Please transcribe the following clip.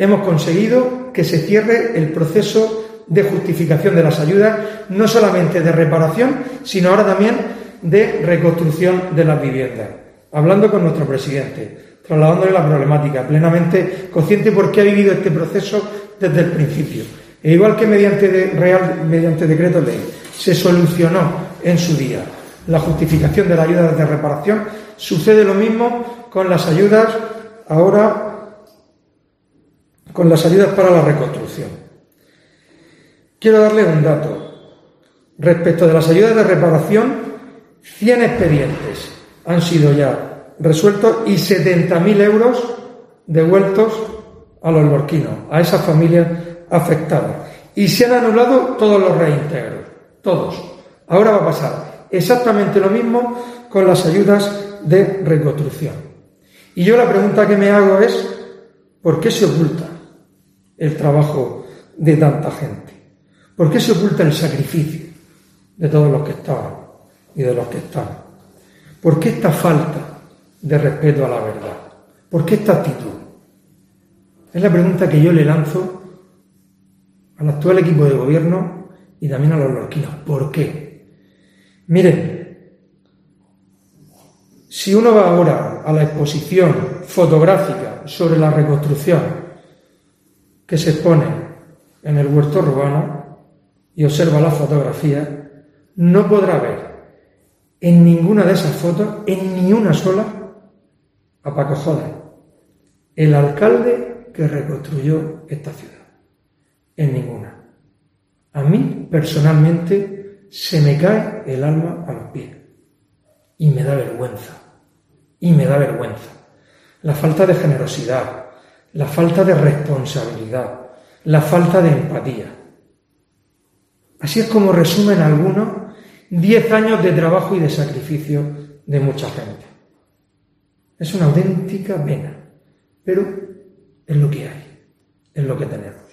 hemos conseguido que se cierre el proceso de justificación de las ayudas, no solamente de reparación, sino ahora también de reconstrucción de las viviendas. Hablando con nuestro presidente, trasladándole la problemática, plenamente consciente porque ha vivido este proceso desde el principio. E igual que mediante decreto ley se solucionó en su día la justificación de las ayudas de reparación, sucede lo mismo con las ayudas ahora, con las ayudas para la reconstrucción. Quiero darle un dato. Respecto de las ayudas de reparación, 100 expedientes han sido ya resueltos y 70.000 euros devueltos a los lorquinos, a esas familias afectadas. Y se han anulado todos los reintegros, todos. Ahora va a pasar exactamente lo mismo con las ayudas de reconstrucción. Y yo la pregunta que me hago es, ¿por qué se oculta el trabajo de tanta gente? ¿Por qué se oculta el sacrificio de todos los que estaban y de los que están? ¿Por qué esta falta de respeto a la verdad? ¿Por qué esta actitud? Es la pregunta que yo le lanzo al actual equipo de gobierno y también a los lorquinos. ¿Por qué? Miren, si uno va ahora a la exposición fotográfica sobre la reconstrucción que se expone en el huerto urbano y observa la fotografía, no podrá ver en ninguna de esas fotos, en ni una sola, a Paco Joder, el alcalde que reconstruyó esta ciudad. En ninguna. A mí, personalmente, se me cae el alma a los pies. Y me da vergüenza. Y me da vergüenza. La falta de generosidad, la falta de responsabilidad, la falta de empatía. Así es como resumen algunos 10 años de trabajo y de sacrificio de mucha gente. Es una auténtica pena, pero es lo que hay, es lo que tenemos.